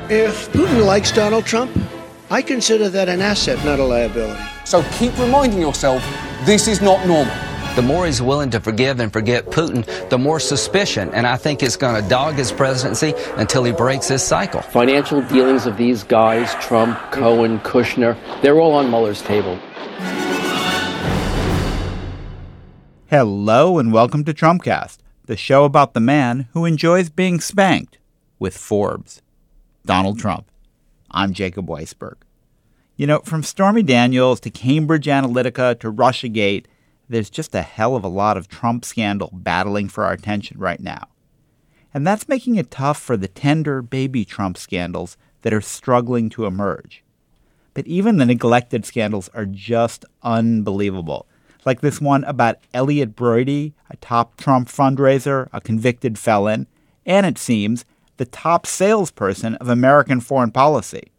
If Putin likes Donald Trump, I consider that an asset, not a liability. So keep reminding yourself, this is not normal. The more he's willing to forgive and forget Putin, the more suspicion. And I think it's going to dog his presidency until he breaks this cycle. Financial dealings of these guys, Trump, Cohen, Kushner, they're all on Mueller's table. Hello and welcome to Trumpcast, the show about the man who enjoys being spanked with Forbes. Donald Trump. I'm Jacob Weisberg. You know, from Stormy Daniels to Cambridge Analytica to Russiagate, there's just a hell of a lot of Trump scandal battling for our attention right now. And that's making it tough for the tender baby Trump scandals that are struggling to emerge. But even the neglected scandals are just unbelievable. Like this one about Elliot Broidy, a top Trump fundraiser, a convicted felon, and it seems the top salesperson of American foreign policy.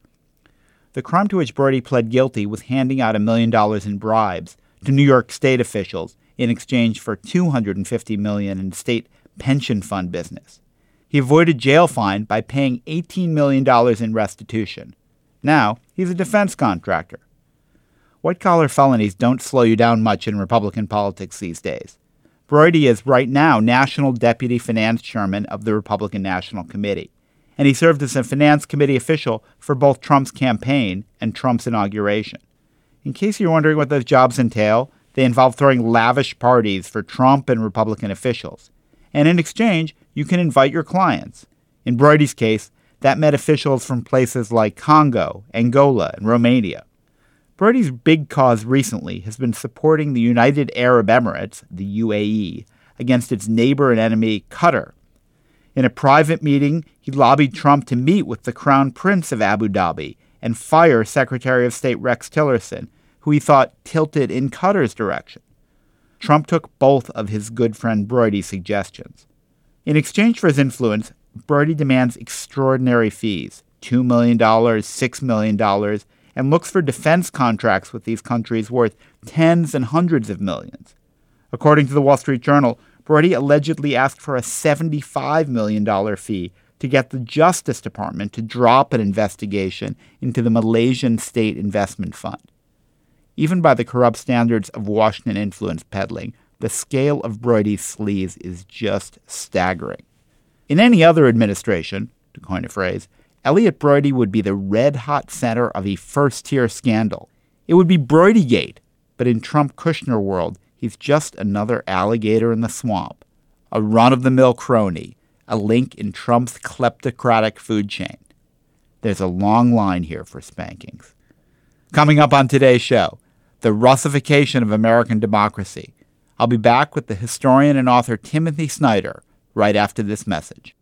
The crime to which Broidy pled guilty was handing out $1 million in bribes to New York state officials in exchange for $250 million in state pension fund business. He avoided jail fine by paying $18 million in restitution. Now, he's a defense contractor. White-collar felonies don't slow you down much in Republican politics these days. Broidy is right now National Deputy Finance Chairman of the Republican National Committee, and he served as a Finance Committee official for both Trump's campaign and Trump's inauguration. In case you're wondering what those jobs entail, they involve throwing lavish parties for Trump and Republican officials. And in exchange, you can invite your clients. In Broidy's case, that meant officials from places like Congo, Angola, and Romania. Broidy's big cause recently has been supporting the United Arab Emirates, the UAE, against its neighbor and enemy, Qatar. In a private meeting, he lobbied Trump to meet with the Crown Prince of Abu Dhabi and fire Secretary of State Rex Tillerson, who he thought tilted in Qatar's direction. Trump took both of his good friend Broidy's suggestions. In exchange for his influence, Broidy demands extraordinary fees, $2 million, $6 million, and looks for defense contracts with these countries worth tens and hundreds of millions. According to the Wall Street Journal, Broidy allegedly asked for a $75 million fee to get the Justice Department to drop an investigation into the Malaysian State Investment Fund. Even by the corrupt standards of Washington influence peddling, the scale of Broidy's sleaze is just staggering. In any other administration, to coin a phrase, Elliot Broidy would be the red-hot center of a first-tier scandal. It would be Broidygate, but in Trump-Kushner world, he's just another alligator in the swamp, a run-of-the-mill crony, a link in Trump's kleptocratic food chain. There's a long line here for spankings. Coming up on today's show, the Russification of American democracy. I'll be back with the historian and author Timothy Snyder right after this message.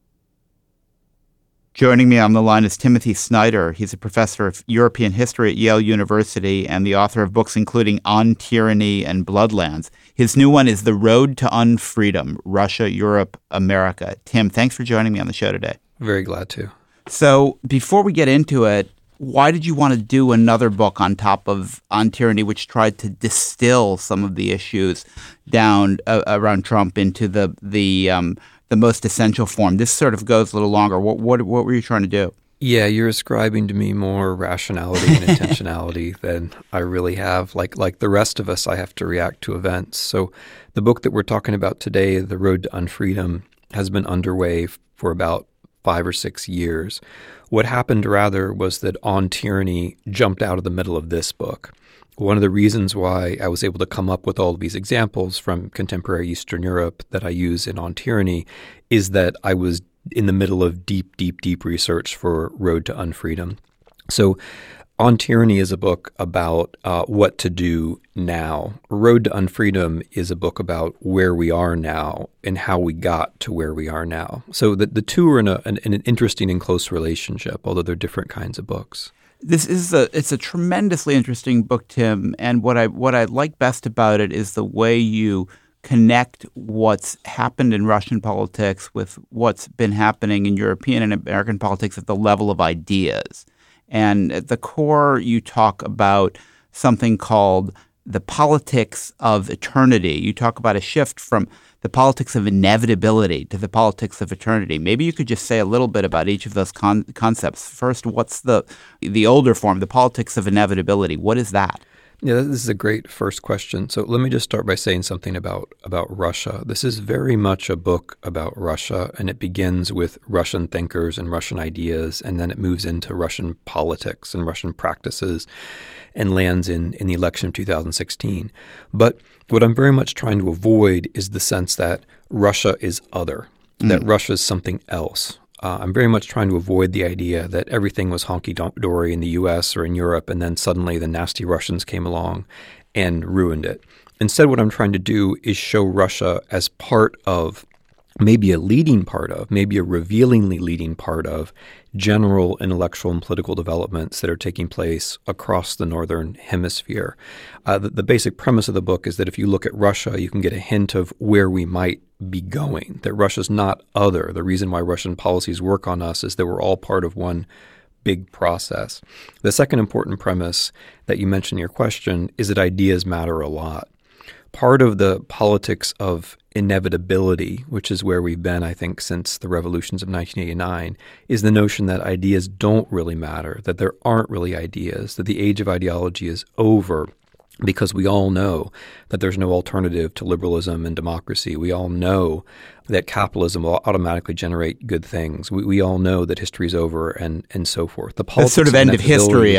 Joining me on the line is Timothy Snyder. He's a professor of European history at Yale University and the author of books including On Tyranny and Bloodlands. His new one is The Road to Unfreedom, Russia, Europe, America. Tim, thanks for joining me on the show today. Very glad to. So before we get into it, why did you want to do another book on top of On Tyranny, which tried to distill some of the issues down around Trump into the most essential form? This sort of goes a little longer. What were you trying to do? Yeah, you're ascribing to me more rationality and intentionality than I really have. Like the rest of us, I have to react to events. So the book that we're talking about today, The Road to Unfreedom, has been underway for about 5 or 6 years. What happened, rather, was that On Tyranny jumped out of the middle of this book. One of the reasons why I was able to come up with all of these examples from contemporary Eastern Europe that I use in On Tyranny is that I was in the middle of deep research for Road to Unfreedom. So On Tyranny is a book about what to do now. Road to Unfreedom is a book about where we are now and how we got to where we are now. So the two are in an interesting and close relationship, although they're different kinds of books. It's a tremendously interesting book, Tim, and what I like best about it is the way you connect what's happened in Russian politics with what's been happening in European and American politics at the level of ideas. And at the core, you talk about something called the politics of eternity. You talk about a shift from the politics of inevitability to the politics of eternity. Maybe you could just say a little bit about each of those concepts. First, what's the older form, the politics of inevitability? What is that? Yeah, this is a great first question. So let me just start by saying something about Russia. This is very much a book about Russia, and it begins with Russian thinkers and Russian ideas, and then it moves into Russian politics and Russian practices and lands in the election of 2016. But what I'm very much trying to avoid is the sense that Russia is other, that Russia is something else. I'm very much trying to avoid the idea that everything was honky-dory in the U.S. or in Europe, and then suddenly the nasty Russians came along and ruined it. Instead, what I'm trying to do is show Russia as part of, maybe a leading part of, maybe a revealingly leading part of general intellectual and political developments that are taking place across the Northern Hemisphere. The basic premise of the book is that if you look at Russia, you can get a hint of where we might be going, that Russia's not other. The reason why Russian policies work on us is that we're all part of one big process. The second important premise that you mentioned in your question is that ideas matter a lot. Part of the politics of inevitability, which is where we've been, I think, since the revolutions of 1989, is the notion that ideas don't really matter, that there aren't really ideas, that the age of ideology is over, because we all know that there's no alternative to liberalism and democracy. We all know that capitalism will automatically generate good things. We all know that history is over and so forth. The politics sort of end of history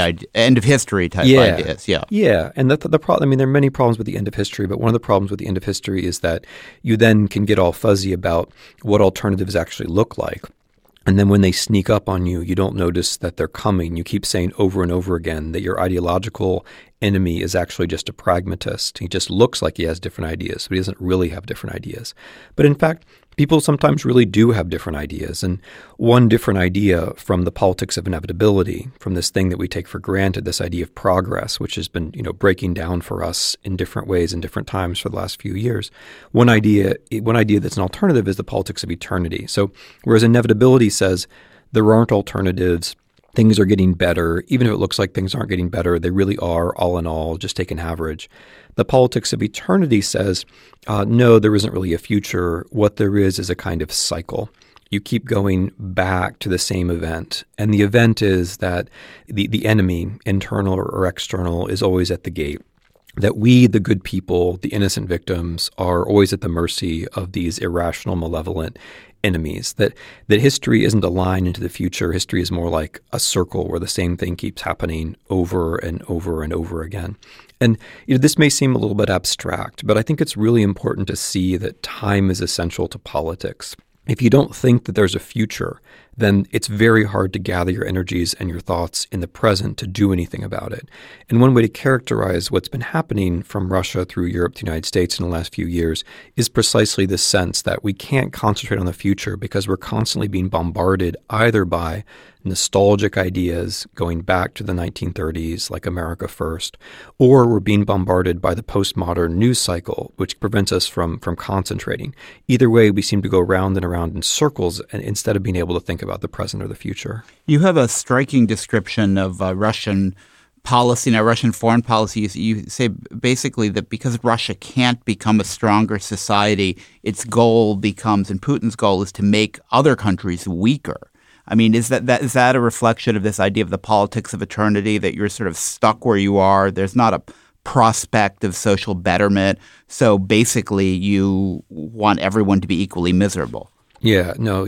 type ideas. Yeah. And the problem, I mean, there are many problems with the end of history, but one of the problems with the end of history is that you then can get all fuzzy about what alternatives actually look like. And then when they sneak up on you, you don't notice that they're coming. You keep saying over and over again that your ideological enemy is actually just a pragmatist. He just looks like he has different ideas, but he doesn't really have different ideas. But in fact, people sometimes really do have different ideas. And one different idea from the politics of inevitability, from this thing that we take for granted, this idea of progress, which has been, breaking down for us in different ways in different times for the last few years. One idea that's an alternative is the politics of eternity. So whereas inevitability says there aren't alternatives, things are getting better, even if it looks like things aren't getting better, they really are, all in all, just take an average. The politics of eternity says, no, there isn't really a future. What there is a kind of cycle. You keep going back to the same event. And the event is that the enemy, internal or external, is always at the gate. That we, the good people, the innocent victims, are always at the mercy of these irrational, malevolent enemies. That history isn't a line into the future. History is more like a circle where the same thing keeps happening over and over and over again. And this may seem a little bit abstract, but I think it's really important to see that time is essential to politics. If you don't think that there's a future, then it's very hard to gather your energies and your thoughts in the present to do anything about it. And one way to characterize what's been happening from Russia through Europe to the United States in the last few years is precisely this sense that we can't concentrate on the future because we're constantly being bombarded either by nostalgic ideas going back to the 1930s, like America First, or we're being bombarded by the postmodern news cycle, which prevents us from concentrating. Either way, we seem to go round and around in circles instead of being able to think about the present or the future. You have a striking description of Russian policy, now Russian foreign policy. You say basically that because Russia can't become a stronger society, its goal becomes, and Putin's goal is to make other countries weaker. I mean, is that a reflection of this idea of the politics of eternity, that you're sort of stuck where you are? There's not a prospect of social betterment. So basically, you want everyone to be equally miserable. Yeah, no,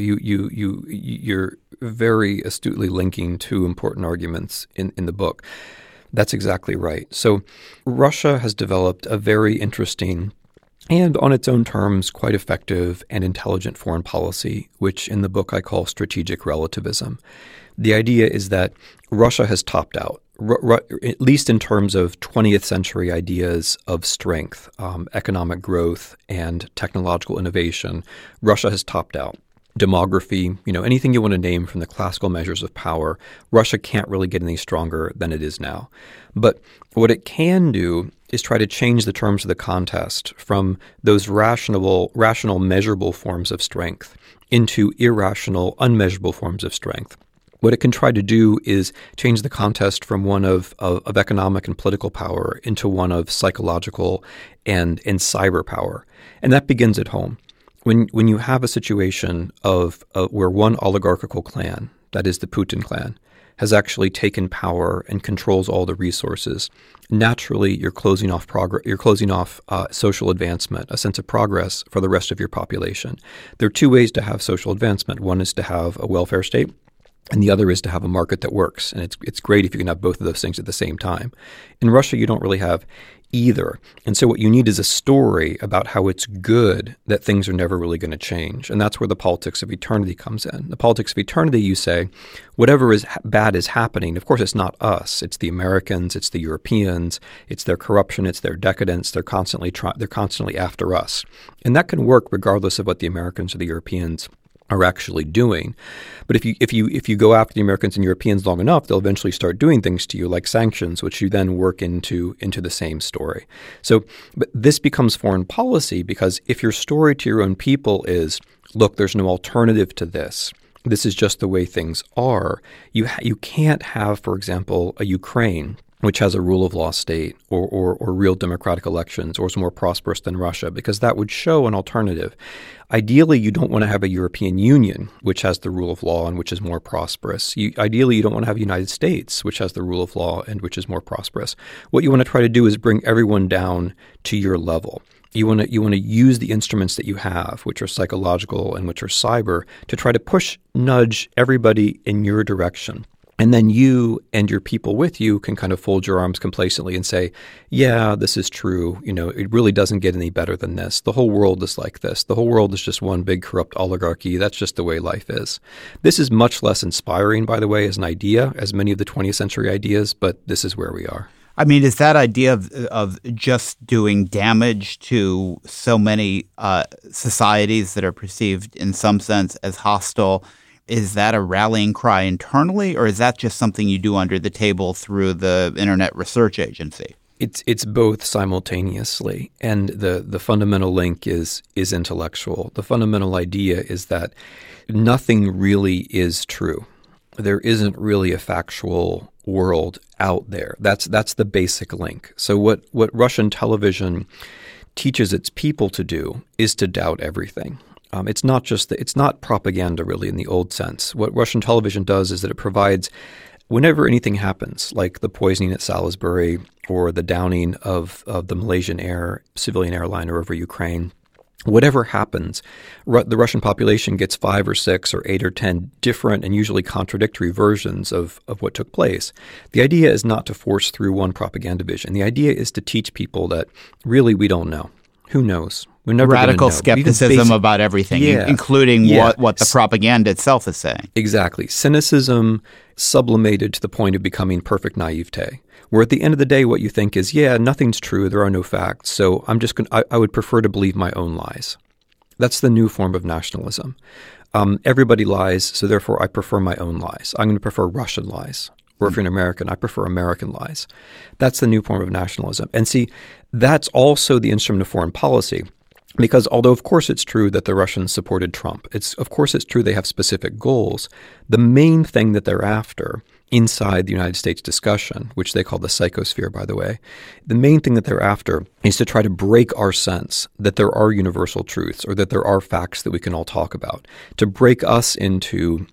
you're very astutely linking two important arguments in the book. That's exactly right. So Russia has developed a very interesting and on its own terms, quite effective and intelligent foreign policy, which in the book I call strategic relativism. The idea is that Russia has topped out, at least in terms of 20th century ideas of strength, economic growth, and technological innovation. Russia has topped out. Demography, anything you want to name from the classical measures of power, Russia can't really get any stronger than it is now. But what it can do is try to change the terms of the contest from those rational, measurable forms of strength into irrational, unmeasurable forms of strength. What it can try to do is change the contest from one of economic and political power into one of psychological and cyber power. And that begins at home. When you have a situation of where one oligarchical clan, that is the Putin clan, has actually taken power and controls all the resources, naturally you're closing off social advancement, a sense of progress for the rest of your population. There are two ways to have social advancement. One is to have a welfare state, and the other is to have a market that works. And it's great if you can have both of those things at the same time. In Russia, you don't really have either. And so what you need is a story about how it's good that things are never really going to change. And that's where the politics of eternity comes in. The politics of eternity, you say, whatever is bad is happening. Of course, it's not us. It's the Americans. It's the Europeans. It's their corruption. It's their decadence. They're constantly after us. And that can work regardless of what the Americans or the Europeans are actually doing. But if you go after the Americans and Europeans long enough, they'll eventually start doing things to you like sanctions, which you then work into the same story. So but this becomes foreign policy because if your story to your own people is, look, there's no alternative to this. This is just the way things are. You can't have, for example, a Ukraine which has a rule of law state or real democratic elections or is more prosperous than Russia, because that would show an alternative. Ideally, you don't want to have a European Union, which has the rule of law and which is more prosperous. Ideally, you don't want to have the United States, which has the rule of law and which is more prosperous. What you want to try to do is bring everyone down to your level. You want to use the instruments that you have, which are psychological and which are cyber, to try to nudge everybody in your direction. And then you and your people with you can kind of fold your arms complacently and say, yeah, this is true. It really doesn't get any better than this. The whole world is like this. The whole world is just one big corrupt oligarchy. That's just the way life is. This is much less inspiring, by the way, as an idea, as many of the 20th century ideas, but this is where we are. I mean, is that idea of just doing damage to so many societies that are perceived in some sense as hostile, is that a rallying cry internally, or is that just something you do under the table through the Internet Research Agency? It's both simultaneously, and the fundamental link is intellectual. The fundamental idea is that nothing really is true. There isn't really a factual world out there. That's the basic link. So what Russian television teaches its people to do is to doubt everything. It's not propaganda really in the old sense. What Russian television does is that it provides, whenever anything happens, like the poisoning at Salisbury or the downing of the Malaysian civilian airliner over Ukraine, whatever happens, the Russian population gets 5 or 6 or 8 or 10 different and usually contradictory versions of what took place. The idea is not to force through one propaganda vision. The idea is to teach people that really we don't know. Who knows? We're never radical know. skepticism about everything, including what the propaganda itself is saying. Exactly. Cynicism sublimated to the point of becoming perfect naivete, where at the end of the day what you think is, nothing's true, there are no facts, so I would prefer to believe my own lies. That's the new form of nationalism. Everybody lies, so therefore I prefer my own lies. I'm going to prefer Russian lies. Or if you're an American, I prefer American lies. That's the new form of nationalism. And see, that's also the instrument of foreign policy. Because although, of course, it's true that the Russians supported Trump, of course it's true they have specific goals, the main thing that they're after inside the United States discussion, which they call the psychosphere, by the way, the main thing that they're after is to try to break our sense that there are universal truths or that there are facts that we can all talk about, to break us into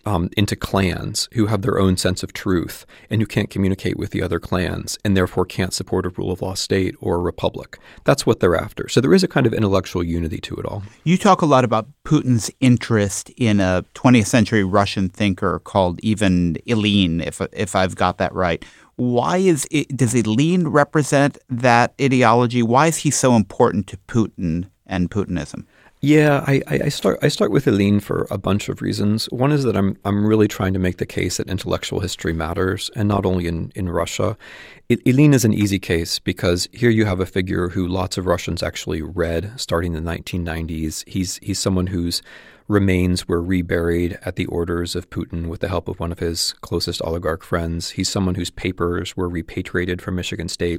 clans who have their own sense of truth and who can't communicate with the other clans and therefore can't support a rule of law state or a republic. That's what they're after. So there is a kind of intellectual unity to it all. You talk a lot about Putin's interest in a 20th century Russian thinker called Ivan Ilyin, if I've got that right. Why does Ilyin represent that ideology? Why is he so important to Putin and Putinism? Yeah, I start with Ilyin for a bunch of reasons. One is that I'm really trying to make the case that intellectual history matters, and not only in Russia. Ilyin is an easy case because here you have a figure who lots of Russians actually read starting in the 1990s. He's someone whose remains were reburied at the orders of Putin with the help of one of his closest oligarch friends. He's someone whose papers were repatriated from Michigan State.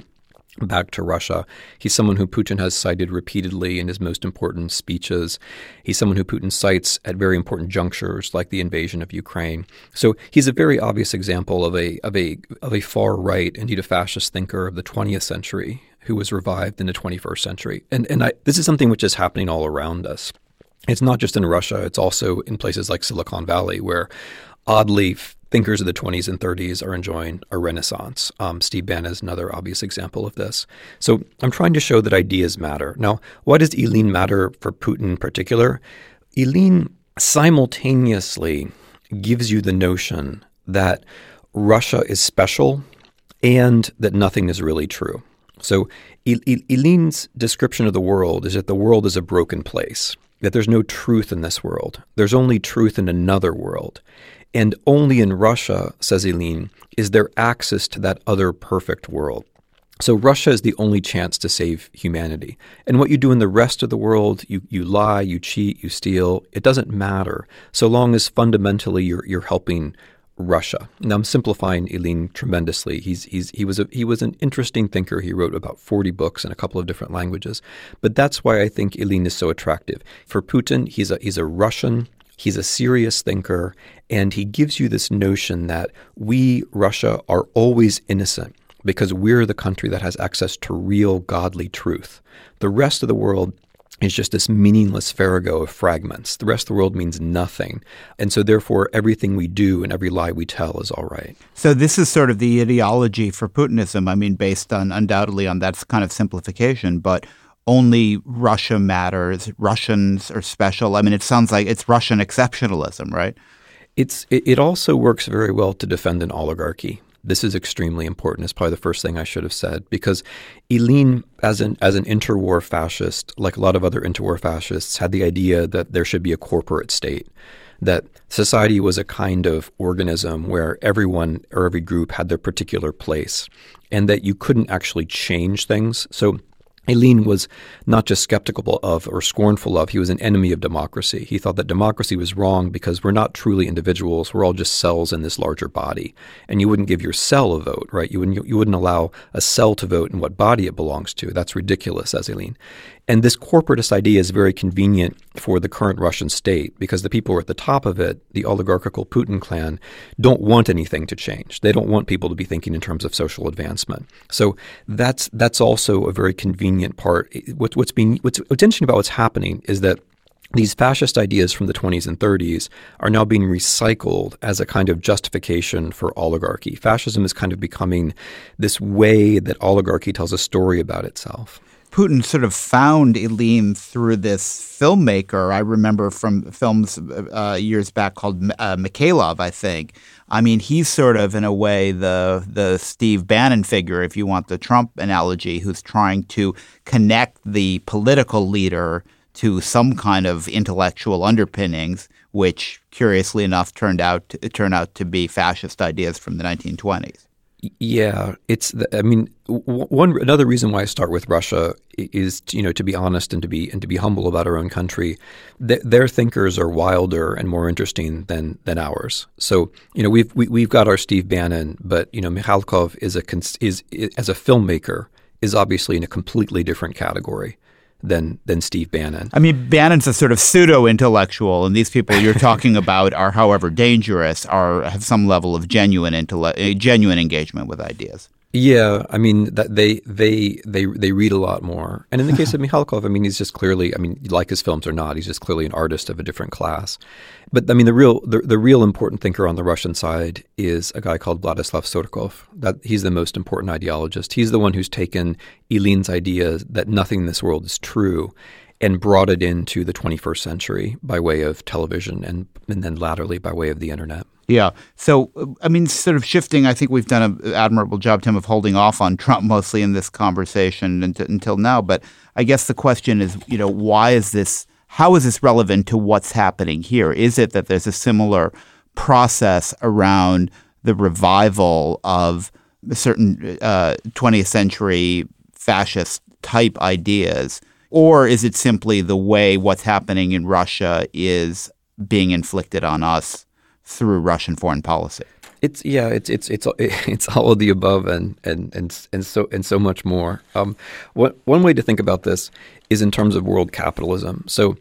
back to Russia. He's someone who Putin has cited repeatedly in his most important speeches. He's someone who Putin cites at very important junctures, like the invasion of Ukraine. So he's a very obvious example of a far right, indeed a fascist thinker of the 20th century who was revived in the 21st century. And this is something which is happening all around us. It's not just in Russia. It's also in places like Silicon Valley, where oddly thinkers of the 20s and 30s are enjoying a renaissance. Steve Bannon is another obvious example of this. So I'm trying to show that ideas matter. Now, why does Ilyin matter for Putin in particular? Ilyin simultaneously gives you the notion that Russia is special and that nothing is really true. So Ilyin's description of the world is that the world is a broken place, that there's no truth in this world. There's only truth in another world. And only in Russia, says Ilyin, is there access to that other perfect world. So Russia is the only chance to save humanity. And what you do in the rest of the world, you lie, you cheat, you steal, it doesn't matter, so long as fundamentally you're helping Russia. Now I'm simplifying Ilyin tremendously. He was an interesting thinker. He wrote about 40 books in a couple of different languages. But that's why I think Ilyin is so attractive. For Putin, he's a Russian. He's a serious thinker, and he gives you this notion that we, Russia, are always innocent because we're the country that has access to real godly truth. The rest of the world is just this meaningless farrago of fragments. The rest of the world means nothing. And so therefore, everything we do and every lie we tell is all right. So this is sort of the ideology for Putinism, I mean, based on undoubtedly on that kind of simplification, but only Russia matters, Russians are special. I mean, it sounds like it's Russian exceptionalism, right? It also works very well to defend an oligarchy. This is extremely important. It's probably the first thing I should have said, because Ilyin, as an interwar fascist, like a lot of other interwar fascists, had the idea that there should be a corporate state, that society was a kind of organism where everyone or every group had their particular place, and that you couldn't actually change things. So Ilyin was not just skeptical of or scornful of, he was an enemy of democracy. He thought that democracy was wrong because we're not truly individuals. We're all just cells in this larger body. And you wouldn't give your cell a vote, right? You wouldn't allow a cell to vote in what body it belongs to. That's ridiculous, says Ilyin. And this corporatist idea is very convenient for the current Russian state because the people who are at the top of it, the oligarchical Putin clan, don't want anything to change. They don't want people to be thinking in terms of social advancement. So that's also a very convenient part. What's interesting about what's happening is that these fascist ideas from the 20s and 30s are now being recycled as a kind of justification for oligarchy. Fascism is kind of becoming this way that oligarchy tells a story about itself. Putin sort of found Ilyin through this filmmaker. I remember from films years back called Mikhailov, I think. I mean, he's sort of, in a way, the Steve Bannon figure, if you want the Trump analogy, who's trying to connect the political leader to some kind of intellectual underpinnings, which, curiously enough, turned out to be fascist ideas from the 1920s. Yeah, another reason why I start with Russia is, to be honest and to be humble about our own country. Their thinkers are wilder and more interesting than ours. So, we've got our Steve Bannon, but Mikhalkov is as a filmmaker is obviously in a completely different category than Steve Bannon. I mean, Bannon's a sort of pseudo-intellectual, and these people you're talking about are, however dangerous, have some level of genuine engagement with ideas. Yeah, I mean that they read a lot more. And in the case of Mikhalkov, I mean, he's just clearly, I mean, like his films or not, he's just clearly an artist of a different class. But I mean, the real important thinker on the Russian side is a guy called Vladislav Surkov. That he's the most important ideologist. He's the one who's taken Ilyin's idea that nothing in this world is true and brought it into the 21st century by way of television and then latterly by way of the internet. Yeah. So, I mean, sort of shifting, I think we've done an admirable job, Tim, of holding off on Trump mostly in this conversation until now. But I guess the question is, how is this relevant to what's happening here? Is it that there's a similar process around the revival of certain 20th century fascist type ideas? Or is it simply the way what's happening in Russia is being inflicted on us through Russian foreign policy? It's all of the above and so much more. One way to think about this is in terms of world capitalism. So,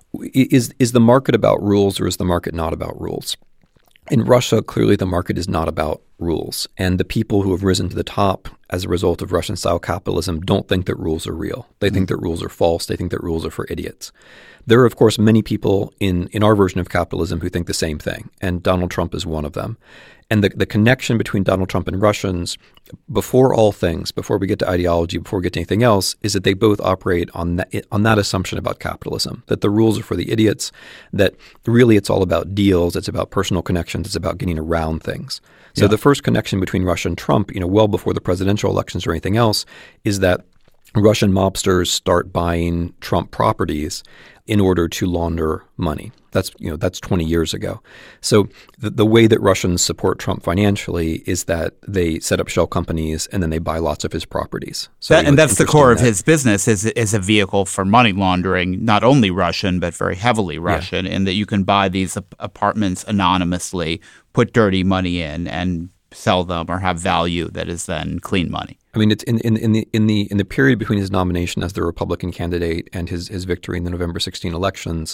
is the market about rules or is the market not about rules? In Russia, clearly the market is not about rules, and the people who have risen to the top as a result of Russian-style capitalism don't think that rules are real. They think that rules are false. They think that rules are for idiots. There are, of course, many people in our version of capitalism who think the same thing, and Donald Trump is one of them. And the connection between Donald Trump and Russians, before all things, before we get to ideology, before we get to anything else, is that they both operate on that assumption about capitalism, that the rules are for the idiots, that really it's all about deals, it's about personal connections, it's about getting around things. So the first connection between Russia and Trump, well before the presidential elections or anything else, is that Russian mobsters start buying Trump properties in order to launder money. That's 20 years ago. So the way that Russians support Trump financially is that they set up shell companies and then they buy lots of his properties. So that's the core of his business is a vehicle for money laundering, not only Russian but very heavily Russian, in that you can buy these apartments anonymously, put dirty money in, and sell them or have value that is then clean money. I mean, it's in the period between his nomination as the Republican candidate and his victory in the November 16 elections,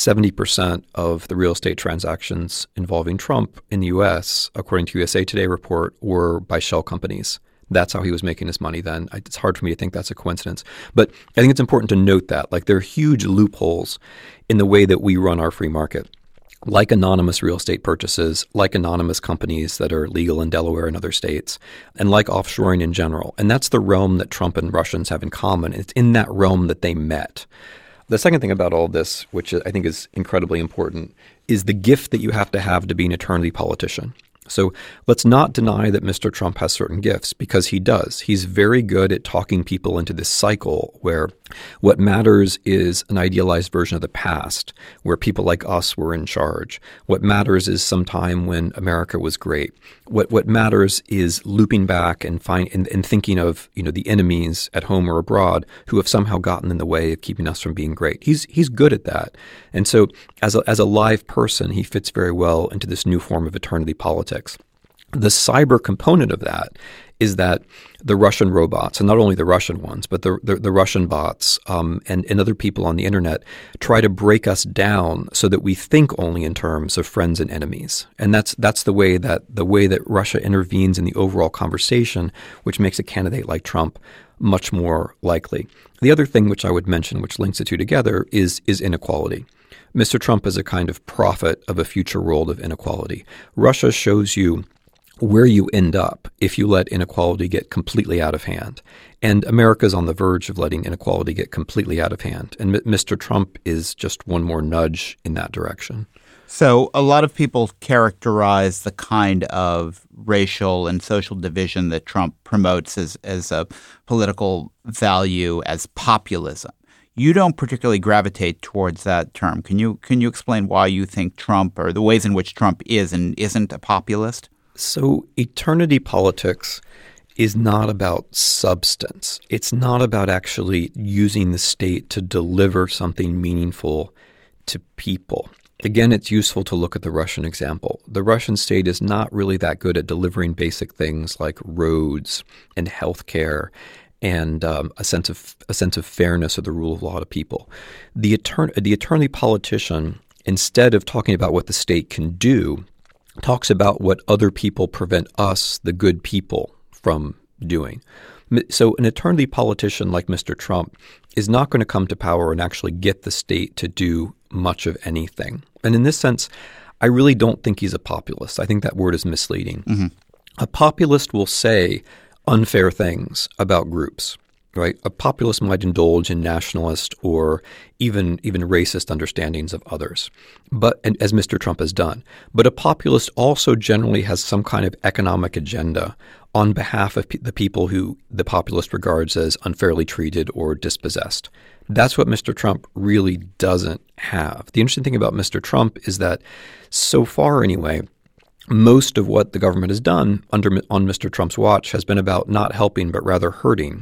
70% of the real estate transactions involving Trump in the U.S., according to USA Today report, were by shell companies. That's how he was making his money then. It's hard for me to think that's a coincidence. But I think it's important to note that, there are huge loopholes in the way that we run our free market. Like anonymous real estate purchases, like anonymous companies that are legal in Delaware and other states, and like offshoring in general. And that's the realm that Trump and Russians have in common. It's in that realm that they met. The second thing about all this, which I think is incredibly important, is the gift that you have to be an eternity politician. So let's not deny that Mr. Trump has certain gifts, because he does. He's very good at talking people into this cycle where what matters is an idealized version of the past, where people like us were in charge. What matters is some time when America was great. What matters is looping back and thinking of the enemies at home or abroad who have somehow gotten in the way of keeping us from being great. He's good at that, and so as a live person, he fits very well into this new form of eternity politics. The cyber component of that is that the Russian robots, and not only the Russian ones, but the Russian bots and other people on the internet try to break us down so that we think only in terms of friends and enemies. And that's the way that Russia intervenes in the overall conversation, which makes a candidate like Trump much more likely. The other thing which I would mention, which links the two together, is inequality. Mr. Trump is a kind of prophet of a future world of inequality. Russia shows you where you end up if you let inequality get completely out of hand. And America's on the verge of letting inequality get completely out of hand. And Mr. Trump is just one more nudge in that direction. So a lot of people characterize the kind of racial and social division that Trump promotes as a political value as populism. You don't particularly gravitate towards that term. Can you explain why you think Trump, or the ways in which Trump is and isn't a populist? So eternity politics is not about substance. It's not about actually using the state to deliver something meaningful to people. Again, it's useful to look at the Russian example. The Russian state is not really that good at delivering basic things like roads and healthcare and a sense of fairness or the rule of law to people. The eternity politician, instead of talking about what the state can do, talks about what other people prevent us, the good people, from doing. So an eternity politician like Mr. Trump is not going to come to power and actually get the state to do much of anything. And in this sense, I really don't think he's a populist. I think that word is misleading. Mm-hmm. A populist will say unfair things about groups, right? A populist might indulge in nationalist or even racist understandings of others, and as Mr. Trump has done. But a populist also generally has some kind of economic agenda on behalf of the people who the populist regards as unfairly treated or dispossessed. That's what Mr. Trump really doesn't have. The interesting thing about Mr. Trump is that so far anyway, most of what the government has done on Mr. Trump's watch has been about not helping but rather hurting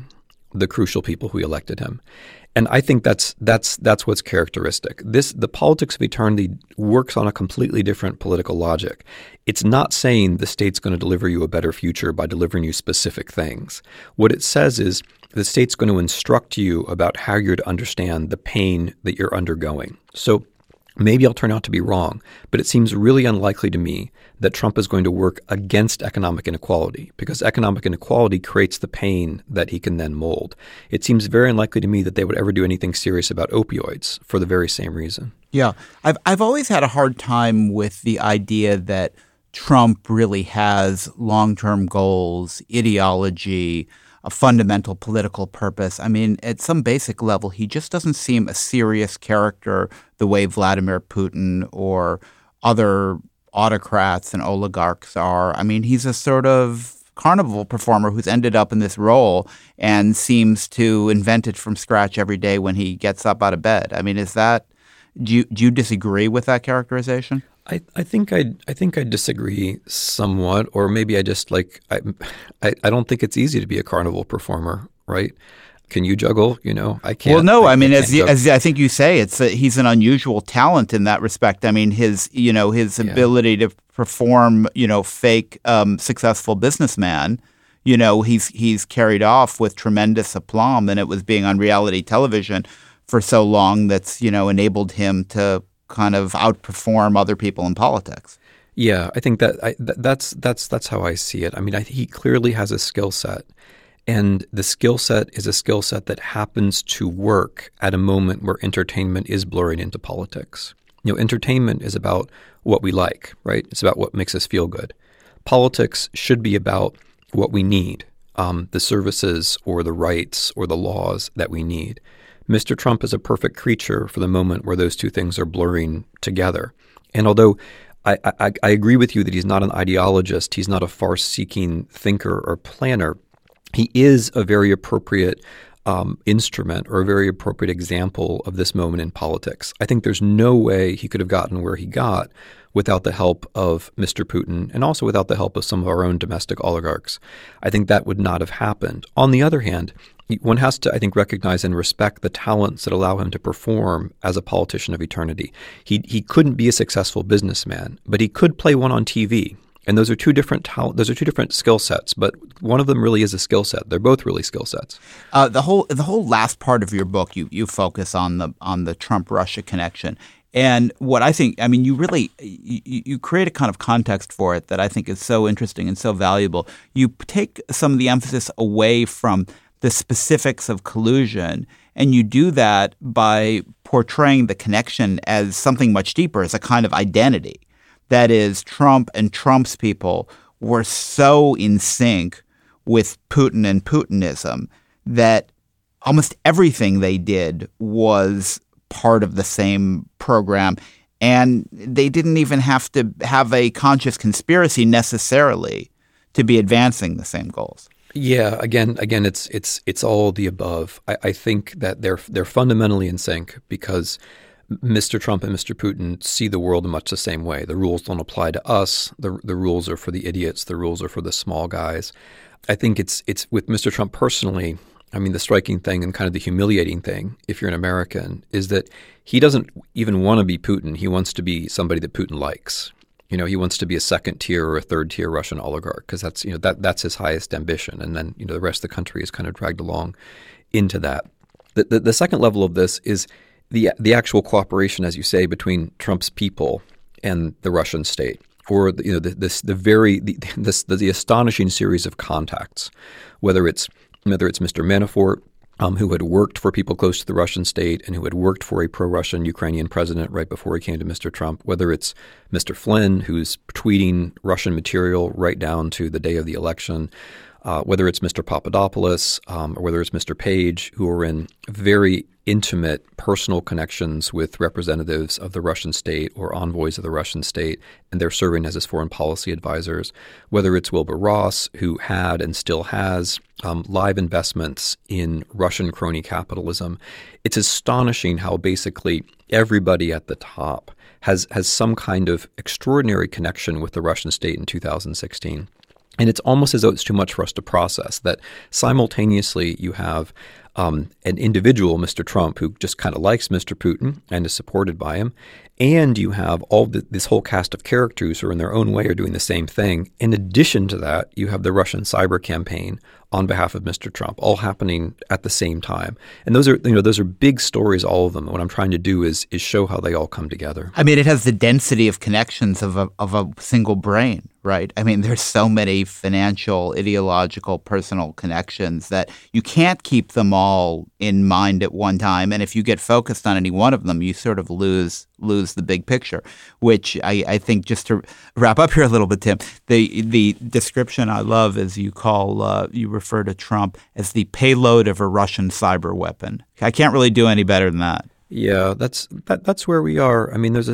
the crucial people who elected him. And I think that's what's characteristic. The politics of eternity works on a completely different political logic. It's not saying the state's going to deliver you a better future by delivering you specific things. What it says is the state's going to instruct you about how you're to understand the pain that you're undergoing. So maybe I'll turn out to be wrong, but it seems really unlikely to me that Trump is going to work against economic inequality, because economic inequality creates the pain that he can then mold. It seems very unlikely to me that they would ever do anything serious about opioids for the very same reason. Yeah. I've always had a hard time with the idea that Trump really has long-term goals, ideology, a fundamental political purpose. I mean, at some basic level, he just doesn't seem a serious character the way Vladimir Putin or other autocrats and oligarchs are. I mean, he's a sort of carnival performer who's ended up in this role and seems to invent it from scratch every day when he gets up out of bed. I mean, do you disagree with that characterization? I think I disagree somewhat, or maybe I just I don't think it's easy to be a carnival performer, right? Can you juggle? I can't. Well, no. I mean, as I think you say, he's an unusual talent in that respect. I mean, his ability to perform, fake successful businessman, he's carried off with tremendous aplomb, and it was being on reality television for so long that's enabled him to kind of outperform other people in politics. Yeah, I think that's how I see it. I mean, he clearly has a skill set. And the skill set is a skill set that happens to work at a moment where entertainment is blurring into politics. Entertainment is about what we like, right? It's about what makes us feel good. Politics should be about what we need, the services or the rights or the laws that we need. Mr. Trump is a perfect creature for the moment where those two things are blurring together. And although I agree with you that he's not an ideologist, he's not a far-seeking thinker or planner, he is a very appropriate instrument or a very appropriate example of this moment in politics. I think there's no way he could have gotten where he got without the help of Mr. Putin and also without the help of some of our own domestic oligarchs. I think that would not have happened. On the other hand, one has to, I think, recognize and respect the talents that allow him to perform as a politician of eternity. He couldn't be a successful businessman, but he could play one on TV. And those are two different skill sets, but one of them really is a skill set. They're both really skill sets. The whole last part of your book, you focus on the Trump-Russia connection. And what I think, I mean, you create a kind of context for it that I think is so interesting and so valuable. You take some of the emphasis away from the specifics of collusion, and you do that by portraying the connection as something much deeper, as a kind of identity. That is, Trump and Trump's people were so in sync with Putin and Putinism that almost everything they did was part of the same program, and they didn't even have to have a conscious conspiracy necessarily to be advancing the same goals. Yeah, again, it's all the above. I think that they're fundamentally in sync because Mr. Trump and Mr. Putin see the world in much the same way. The rules don't apply to us. The rules are for the idiots. The rules are for the small guys. I think it's with Mr. Trump personally. I mean, the striking thing and kind of the humiliating thing, if you're an American, is that he doesn't even want to be Putin. He wants to be somebody that Putin likes. He wants to be a second tier or a third tier Russian oligarch because that's his highest ambition. And then the rest of the country is kind of dragged along into that. The second level of this is the actual cooperation, as you say, between Trump's people and the Russian state, or the astonishing series of contacts, whether it's Mr. Manafort, who had worked for people close to the Russian state and who had worked for a pro-Russian Ukrainian president right before he came to Mr. Trump, whether it's Mr. Flynn, who's tweeting Russian material right down to the day of the election, whether it's Mr. Papadopoulos or whether it's Mr. Page, who are in very intimate personal connections with representatives of the Russian state or envoys of the Russian state, and they're serving as his foreign policy advisors, whether it's Wilbur Ross, who had and still has live investments in Russian crony capitalism. It's astonishing how basically everybody at the top has some kind of extraordinary connection with the Russian state in 2016. And it's almost as though it's too much for us to process, that simultaneously you have an individual, Mr. Trump, who just kind of likes Mr. Putin and is supported by him, and you have this whole cast of characters who in their own way are doing the same thing. In addition to that, you have the Russian cyber campaign on behalf of Mr. Trump, all happening at the same time. And those are big stories, all of them. And what I'm trying to do is show how they all come together. I mean, it has the density of connections of a single brain, right? I mean, there's so many financial, ideological, personal connections that you can't keep them all in mind at one time. And if you get focused on any one of them, you sort of lose the big picture, which I think, just to wrap up here a little bit, Tim, the description I love is you refer to Trump as the payload of a Russian cyber weapon. I can't really do any better than that. Yeah, that's where we are. I mean, there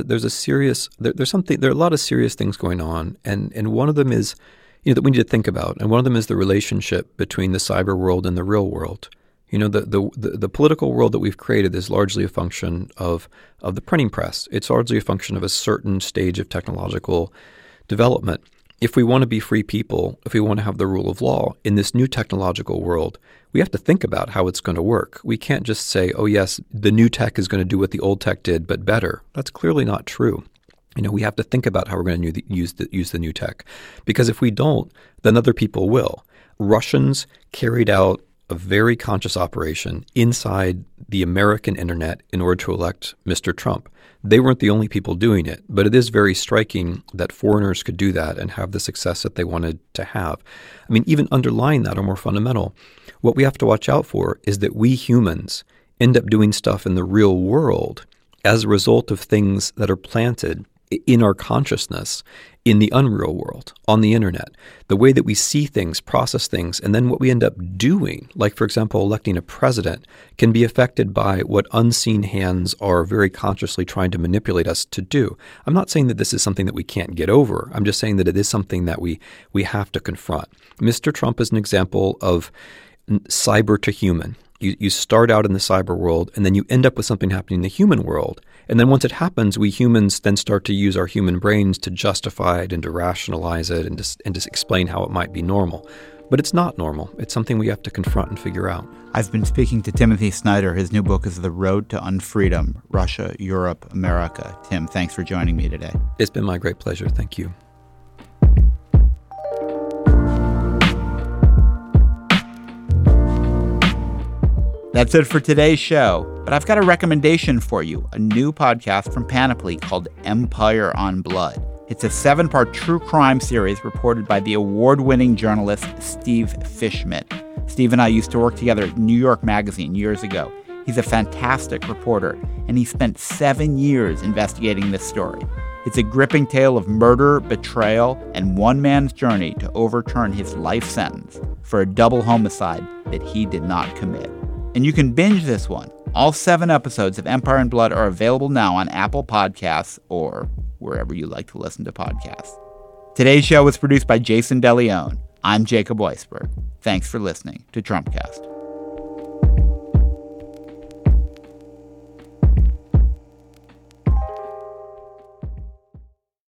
are a lot of serious things going on, and one of them is, that we need to think about, and one of them is the relationship between the cyber world and the real world. The political world that we've created is largely a function of the printing press. It's largely a function of a certain stage of technological development. If we want to be free people, if we want to have the rule of law in this new technological world, we have to think about how it's going to work. We can't just say, oh, yes, the new tech is going to do what the old tech did, but better. That's clearly not true. We have to think about how we're going to use the new tech. Because if we don't, then other people will. Russians carried out a very conscious operation inside the American internet in order to elect Mr. Trump. They weren't the only people doing it, but it is very striking that foreigners could do that and have the success that they wanted to have. I mean, even underlying that, or more fundamental, what we have to watch out for is that we humans end up doing stuff in the real world as a result of things that are planted in our consciousness in the unreal world, on the internet. The way that we see things, process things, and then what we end up doing, like, for example, electing a president, can be affected by what unseen hands are very consciously trying to manipulate us to do. I'm not saying that this is something that we can't get over. I'm just saying that it is something that we have to confront. Mr. Trump is an example of cyber to human. You start out in the cyber world, and then you end up with something happening in the human world. And then once it happens, we humans then start to use our human brains to justify it and to rationalize it and to explain how it might be normal. But it's not normal. It's something we have to confront and figure out. I've been speaking to Timothy Snyder. His new book is The Road to Unfreedom, Russia, Europe, America. Tim, thanks for joining me today. It's been my great pleasure. Thank you. That's it for today's show, but I've got a recommendation for you, a new podcast from Panoply called Empire on Blood. It's a 7-part true crime series reported by the award-winning journalist Steve Fishman. Steve and I used to work together at New York Magazine years ago. He's a fantastic reporter, and he spent 7 years investigating this story. It's a gripping tale of murder, betrayal, and one man's journey to overturn his life sentence for a double homicide that he did not commit. And you can binge this one. All 7 episodes of Empire and Blood are available now on Apple Podcasts or wherever you like to listen to podcasts. Today's show was produced by Jason DeLeon. I'm Jacob Weisberg. Thanks for listening to Trumpcast.